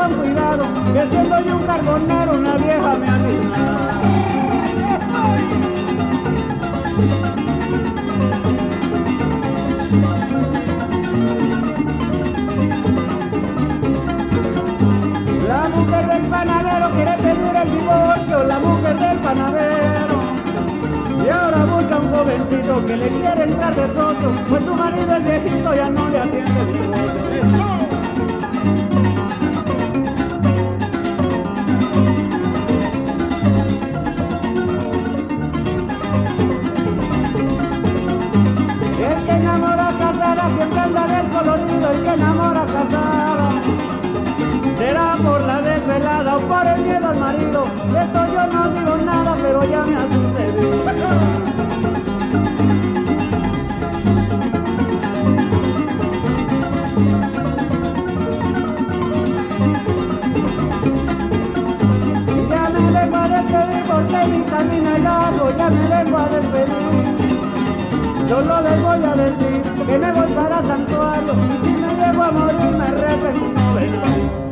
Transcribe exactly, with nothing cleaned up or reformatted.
con cuidado, que siendo yo un carbonero una vieja me anima. La mujer del panadero quiere pedir el divorcio, la mujer del panadero. Y ahora busca un jovencito que le quiere entrar de socio, pues su marido el viejito ya no le atiende el divorcio. El que enamora a casada siempre anda descolorido, el que enamora a casada será por la desvelada o por el miedo al marido. De esto yo no digo nada, pero ya me ha sucedido. Ya me vengo a despedir porque mi camino es largo, ya me vengo a despedir. Solo les voy a decir que me voy para Santuario y si me llego a morir me recen un novenario.